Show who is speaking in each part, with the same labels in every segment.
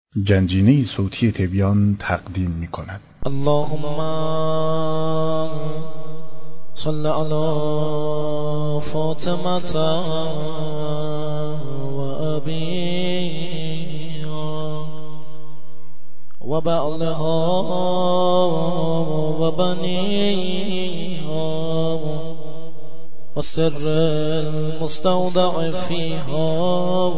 Speaker 1: گنجینه صوتی تبیان تقدیم می کند.
Speaker 2: اللهم صل على فاطمة و أبيها و بعلها و بنيها و سر المستودع فيها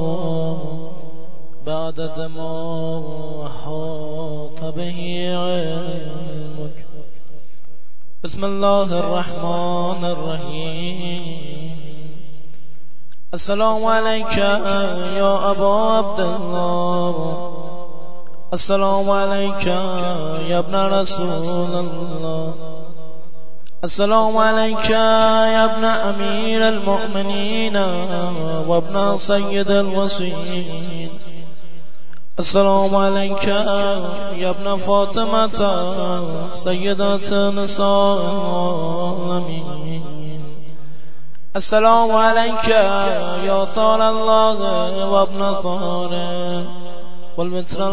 Speaker 2: بعدد ما أحاط به علمك. بسم الله الرحمن الرحيم. السلام عليك يا أبا عبد الله، السلام عليك يا ابن رسول الله، السلام عليك يا ابن أمير المؤمنين وابن سيد الوصيين، السلام عليك يا ابن فاطمة سيدة نساء العالمين، السلام عليك يا ثار الله وابن ثاره والمتر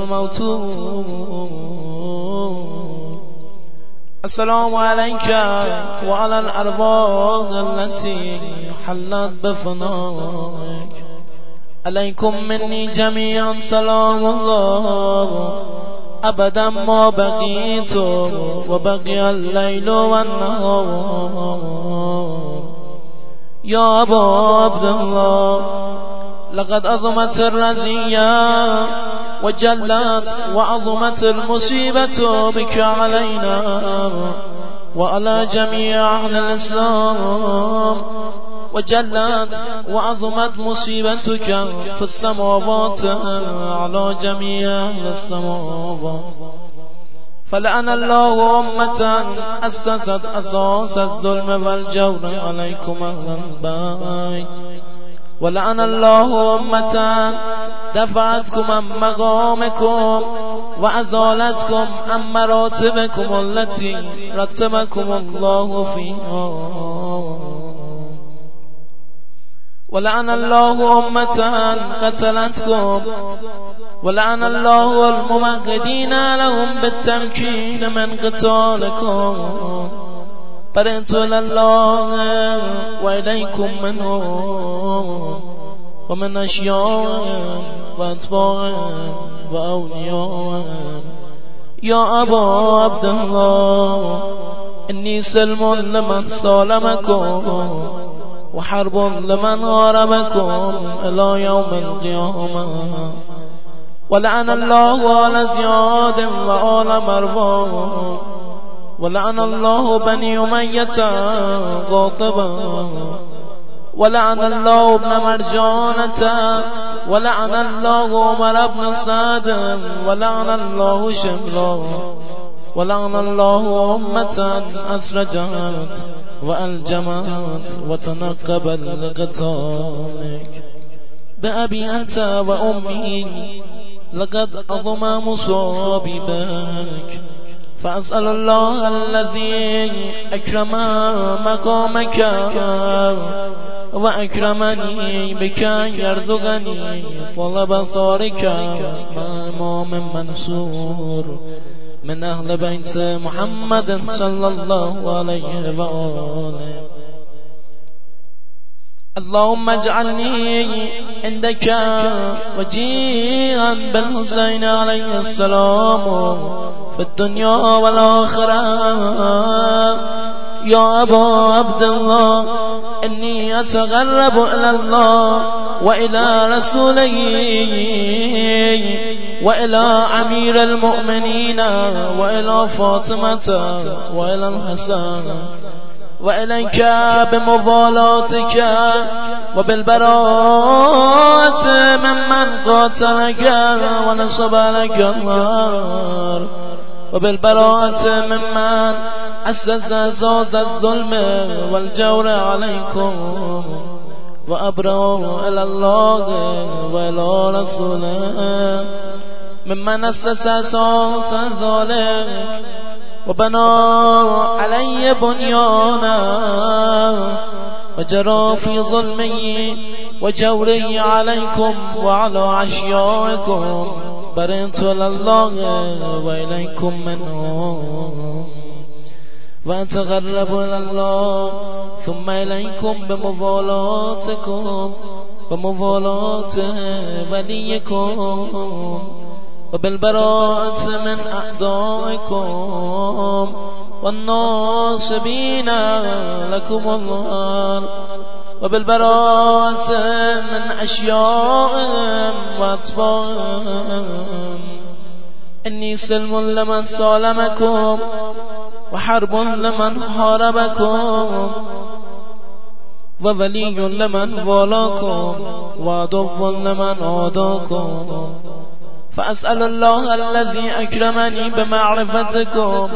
Speaker 2: الموتور، السلام عليك وعلى الأرواح التي حلت بفنائك، عليكم مني جميعا سلام الله أبدا ما بقيت وبقي الليل والنهار. يا أبا عبد الله، لقد عظمت الرزية وجلت وعظمت المصيبة بك علينا وعلى جميع أهل الإسلام، وجلت وعظمت مصيبتك في السماوات على جميع أهل السماوات. فلعن الله أمة أسست أساس الظلم والجور عليكم أهل البيت، ولعن الله أمة دفعتكم عن مقامكم وأزالتكم عن مراتبكم التي رتبكم الله فيها، ولعن الله أمة قتلتكم، ولعن الله الممهدين لهم بالتمكين من قتالكم. برئت إلى الله وإليكم منهم ومن أشياء وأتباع وأولياء. يا أبا عبد الله، إني سلم لمن سالمكم وحرب لمن هاربكم إلى يوم القيامة. ولعن الله آل زياد وآل مروان، ولعن الله بني أمية غاضبا، ولعن الله ابن مرجانة، ولعن الله عمر بن سعد، ولعن الله شملا، ولعن الله أمة أسرجت وألجمت وتنقبت لقتالك. بأبي أنت وأمي لقد عظم مصابي بك، فأسأل الله الذي أكرم مقامك وأكرمني بك يرزقني طلب ثارك مع إمام منصور من أهل بيت محمد صلى الله عليه وآله. اللهم اجعلني عندك وجيها بالحسين عليه السلام في الدنيا والآخرة. يا أبا عبد الله، إني أتغرب إلى الله وإلى رسوله وإلى أمير المؤمنين وإلى فاطمة وإلى الحسن وإليك بموالاتك وبالبراءة ممن قاتلك ونصب لك النار، وبالبراءة ممن أسس أساس الظلم والجور عليكم، وأبرأ إلى الله وإلى رسوله ممن أسس أساس الظالم وبنى علي بنيانا وجرى في ظلمه وجوره عليكم وعلى عشيائكم برئت الله وإليكم منهم وأتقرب إلى الله ثم إليكم بموالاتكم وموالاة وليكم وبالبراءة من أعدائكم والناصبين لكم الله وبالبراءة من أشيائهم وأتباعهم. إني سلم لمن سالمكم وحرب لمن حاربكم وولي لمن والاكم وعدو لمن عاداكم. فأسأل الله الذي أكرمني بمعرفتكم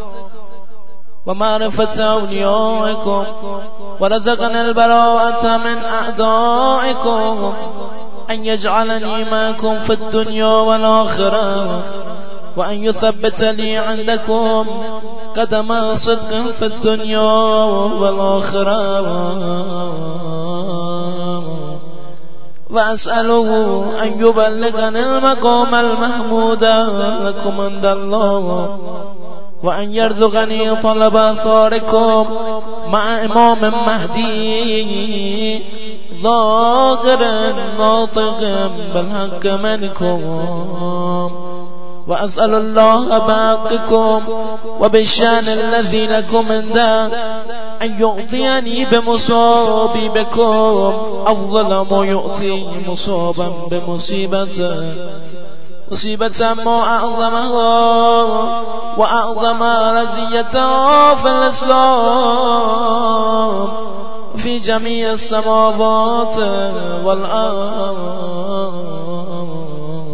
Speaker 2: ومعرفة أوليائكم ورزقني البراءة من أعدائكم أن يجعلني معكم في الدنيا والآخرة وأن يثبت لي عندكم قدم صدق في الدنيا والآخرة. وأسأله أن يبلغني المقام المحمود لكم عند الله وأن يرزقني طلب آثاركم مع إمام مهدي ظاهر ناطق بالحق منكم. وأسأل الله بحقكم وبالشان الذي لكم عنده أن يعطيني بمصابي بكم أفضل ما يعطي مصابا بمصيبته مصيبة ما أعظمها وأعظم رزيتها في الإسلام في جميع السماوات والأرض.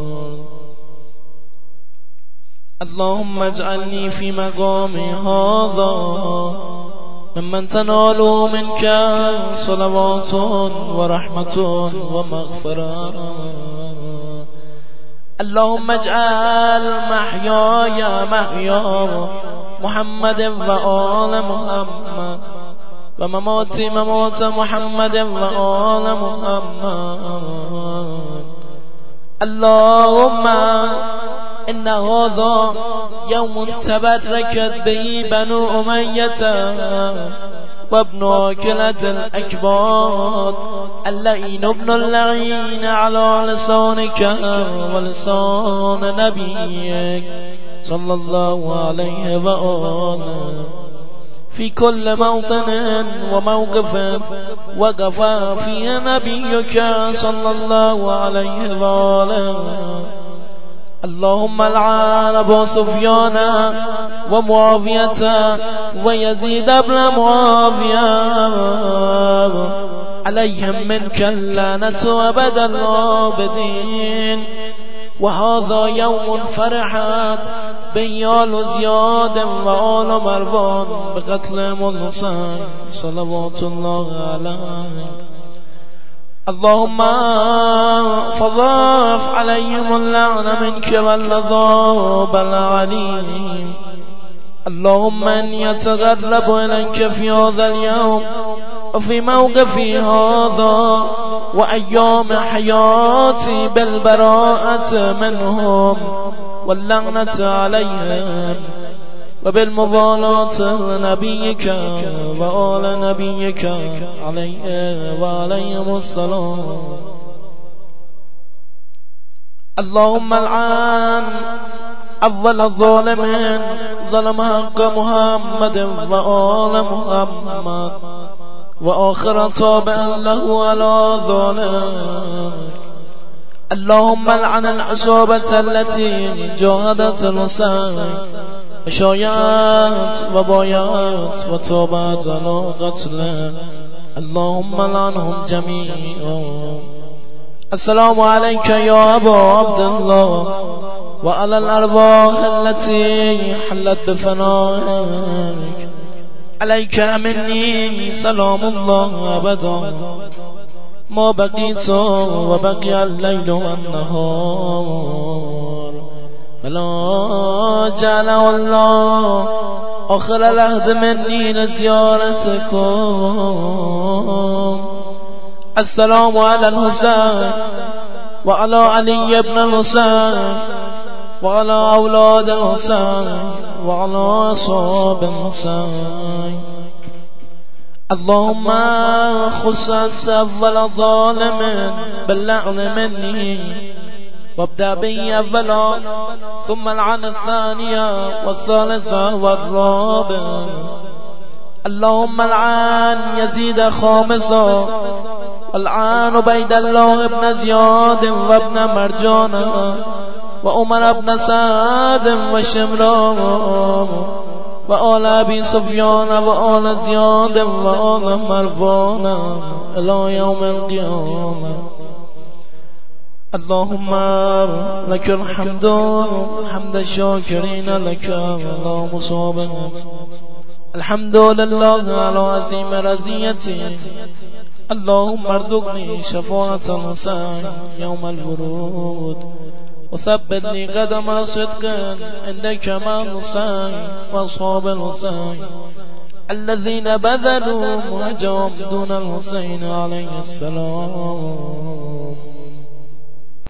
Speaker 2: اللهم اجعلني في مقامي هذا ممن تنال منك صلوات ورحمة ومغفرة. اللهم اجعل محياي محيا محمد وآل محمد ومماتي ممات محمد وآل محمد. اللهم إن هذا يوم تبركت به بنو أمية وابن عاكلة الأكباد اللعين ابن اللعين على لسانك ولسان نبيك صلى الله عليه وآله في كل موطن وموقف وقف فيه نبيك صلى الله عليه وآله. اللهم العن أبو سفيان ومعاوية ويزيد بن معاوية عليهم منك اللعنة أبد الآبدين. وهذا يوم فرحت بيال زياد وآل مروان بقتل الحسين صلوات الله عليه. اللهم فضاف عليهم اللعنة منك والعذاب العليم. اللهم إني أتقرب إليك في هذا اليوم وفي موقفي هذا وأيام حياتي بالبراءة منهم واللعنة عليهم وبالموالاة نبيك وآل نبيك عليه وعليهم السلام. اللهم العن أول الظالمين ظلم حق محمد وآل محمد وآخر تابع له على ذلك. اللهم العن العصابة التي جاهدت الحسين وشايعت وبايعت وتابعت على قتله. اللهم لعنهم جميعا. السلام عليك يا أبا عبد الله وعلى الأرواح التي حلت بفنائك. عليك مني سلام الله أبدا ما بقيت وبقي الليل والنهار ولا جعل الله آخر العهد مني لزيارتكم. السلام على الحسين وعلى علي بن الحسين وعلى أولاد الحسين وعلى أصحاب الحسين. اللهم خص أنت أول ظالم باللعن مني، وابدأ بي أولا ثم العن الثانية والثالثة والرابع. اللهم العن يزيد خامسا، والعن عبيد الله بن زياد وابن مرجان وعمر بن سعد وشمران وآل أبي سفيان وآل زياد وآل مروان إلى يوم القيامة. اللهم لك الحمد حمد الشاكرين لك. اللهم صل الحمد لله على عظيم رضيته. اللهم ارزقني شفاعة الحسين يوم الورود، وثبت لي قدم صدق عندك مع الحسين واصحاب الحسين الذين بذلوا مهجهم دون الحسين عليه السلام.